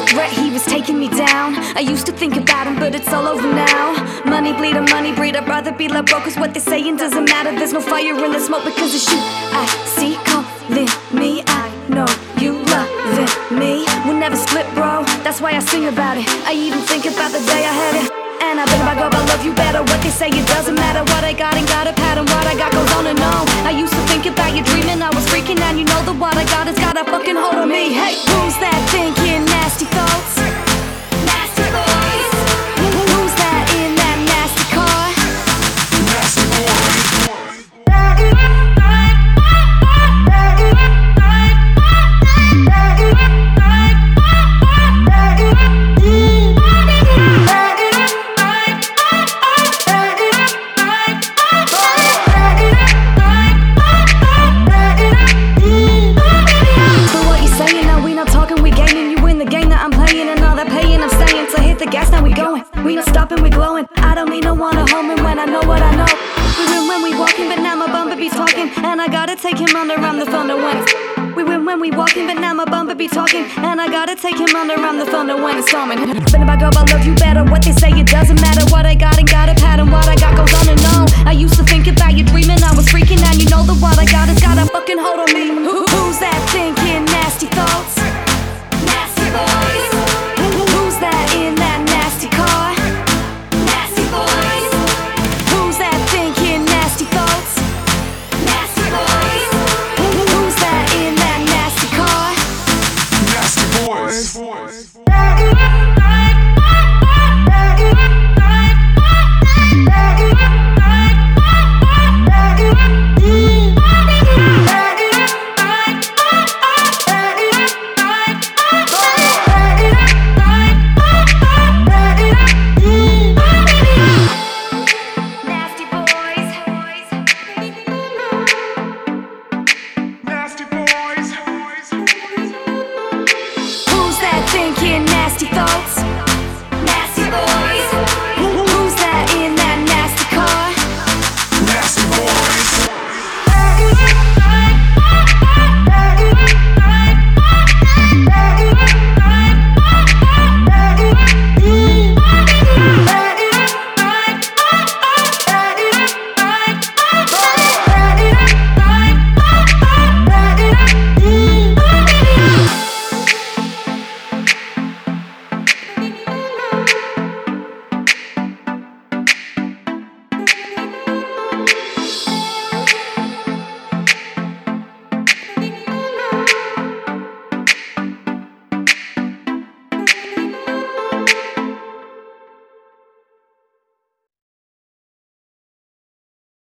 regret he was taking me down. I used to think about him, but it's all over now. Money bleeder, money breed, I'd rather be like broke, cause what they're saying doesn't matter. There's no fire in the smoke because it's you I see calling me. I know you loving me. We'll never split, bro, that's why I sing about it. I even think about the day I had it. And I bet if I go, I love you better. What they say, it doesn't matter. What I got ain't got a pattern. What I got goes on and on. I used to think about you dreaming, I was freaking. And you know that what I got has got a fucking hold on me. Hey, who's that thinking nasty thoughts? Nasty boys. Who's that in that nasty car? Nasty boy. We not stopping, we glowing. I don't need no one to hold me when I know what I know. We win when we walking, but now my bumblebee's talking. And I gotta take him under, I'm the thunder when it's. We win when we walking, but now my bumblebee talking. And I gotta take him under, I'm the thunder when it's storming. But if I go, I love you better. What they say, it doesn't matter. What I got ain't got